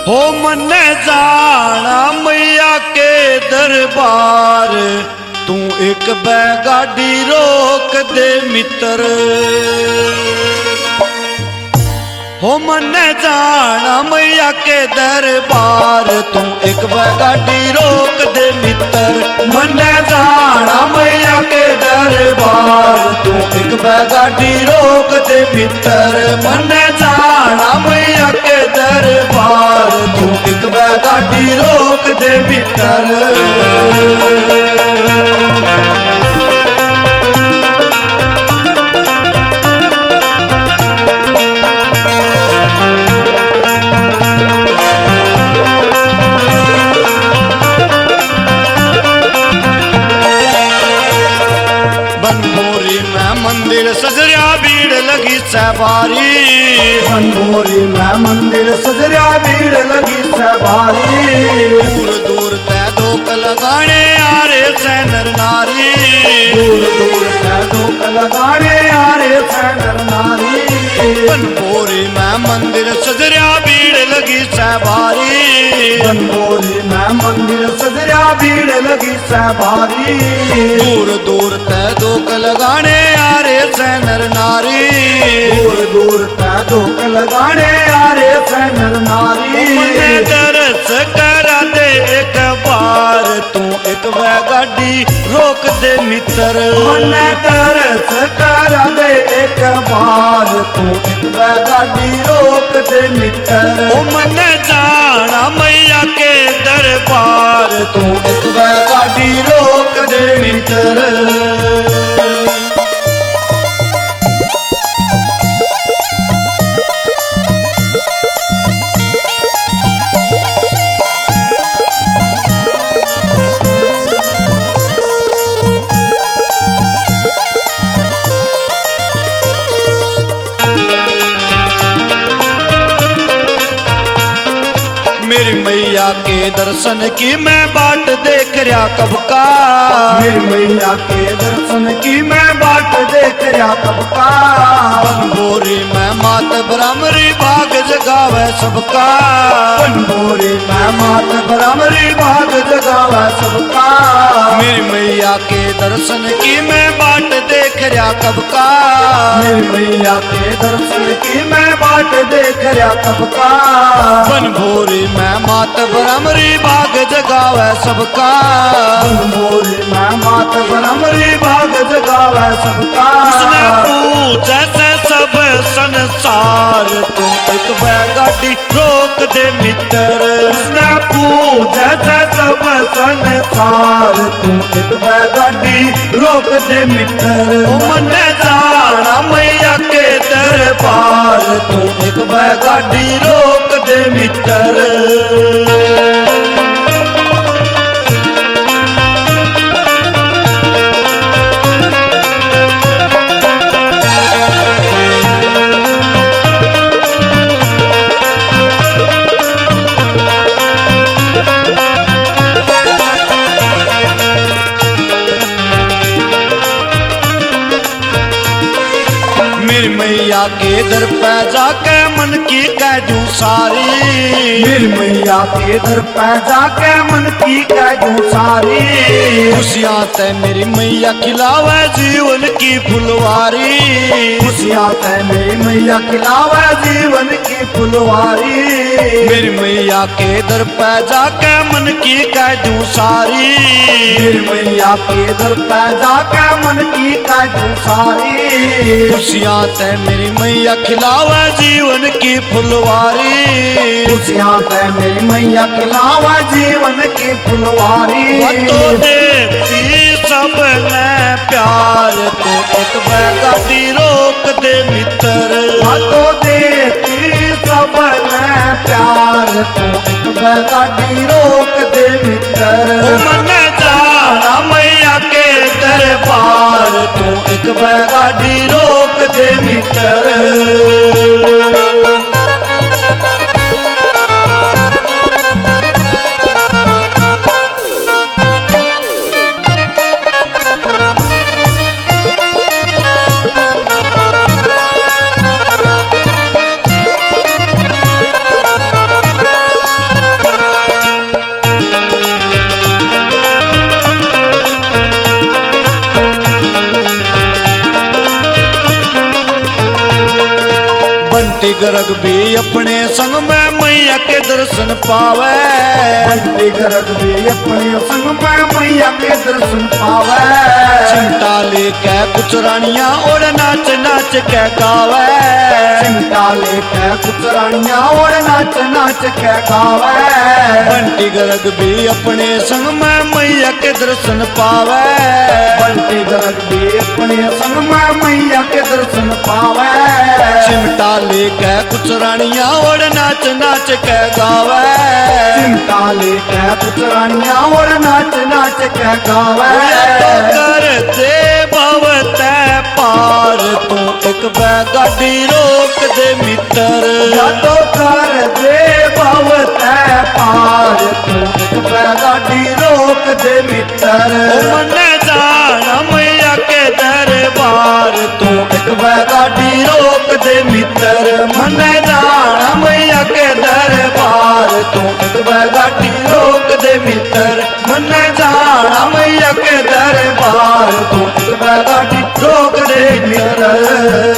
हो मन जाना मैया के दरबार, तू एक बैगाड़ी रोक दे मित्र। हो मन जाना मैया के दरबार, तू एक बैगाड़ी रोक दे मित्र। मन जाना मैया के दरबार, तू एक बैगाड़ी रोक दे मित्र। मन जाना मैया के दरबार, तू एक बैगाड़ी रोक दे मित्र। बनभोरी में मंदिर सजरिया भीड़ लगी सवारी। बनभोरी में मंदिर सजरिया भीड़ लगी सवारी। दूर दूर ते धोक लगाने आ रे से नर नारी। दूर दूर से धोक लगाने आ रे से नर नारी। बनभोरी में मंदिर सजरिया भीड़ लगी सवारी। बनभोरी में मंदिर सजरिया भीड़ लगी सवारी। दूर दूर ते धोक लगाने आ रे से नर नारी। दूर दूर से धोक लगाने आ रे से नर नारी। मुझे दरस करा दे एक बार, तू एक बैगाड़ी रोक दे मित्र। मन तरस करा दे एक बार, तू एक बैगाड़ी रोक दे मित्र। ओ मन जाना मैया के दरबार, तू एक बैगाड़ी रोक दे मित्र। मेरी मैया के दर्शन की मैं बाट देख रहा कब का। मेरी मैया के दर्शन की मैं बाट देख रहा कब का। बनभोरी में मात ब्राह्मरी भाग जगावे सबका। बनभोरी में मात ब्राह्मरी भाग जगावे सबका। मेरी मैया के दर्शन की मैं बाट देख रहा कब का। मेरी मैया के दर्शन की मैं बाट देख रहा कब का। बनभोरी में मात ब्राह्मरी भाग जगावे सबका। बनभोरी में मात ब्राह्मरी भाग जगावे सबका। उसने पूछा से सब संसार, तू एक बैगाड़ी रोक दे मित्र। उसने पूछा से सब संसार, तू एक बैगाड़ी रोक दे मित्र। ओ मन जाना मैया के दरबार, तू एक बैगाड़ी रोक दे मित्र। मेरी मैया के दर पे जाके मन की कैदू सारी। मेरी मैया के दर पे जाके मन की कैदू सारी। खुशियाँ ते मेरी मैया खिलावे जीवन की फुलवारी। खुशियाँ ते मेरी मैया खिलावे जीवन की फुलवारी। मेरी मैया के दर पे जाके मन की कैदू सारी। मेरी मैया के दर पे जाके मन की कैदू सारी। खुशियाँ ते मेरी मैया खिलावे जीवन की फुलवारी। खुशियाँ ते मेरी मैया खिलावे जीवन की फुलवारी। तो देती सब ने प्यार, तो एक बैगाड़ी रोक दे मित्र। तो देती सब ने प्यार, तो एक बैगाड़ी रोक दे मित्र। मन जाना मैया के दरबार, तो एक बैगाड़ी रोक दे मित्र। बंटी गर्ग भी अपने संग में मैया के दर्शन पावे। बंटी गर्ग भी अपने संग में मैया के दर्शन पावे। चिमटा लेके कुछ रानियां और नाच नाच के गावे। चिमटा लेके कुछ रानियां और नाच नाच के गावे। बंटी गर्ग भी अपने संग में मैया के दर्शन पावे। बंटी गर्ग भी अपने संग में मैया के दर्शन पावे। चिमटा लेके कुछ रानियां और नाच नाच के गावे। चिमटा लेके कुछ रानियां और नाच नाच के गावे। तो कर दे भवते पार तू एक गाड़ी रोक दे मित्र। या तो कर दे भवते पार तू एक गाड़ी रोक दे मित्र। मन जाना मैया के दरबार तू एक गाड़ी रोक दे मित्र। मन जाना मैया के दरबार तू एक गाड़ी रोक दे मित्र। मन जाना मैया के दरबार तू एक गाड़ी रोक दे मित्र।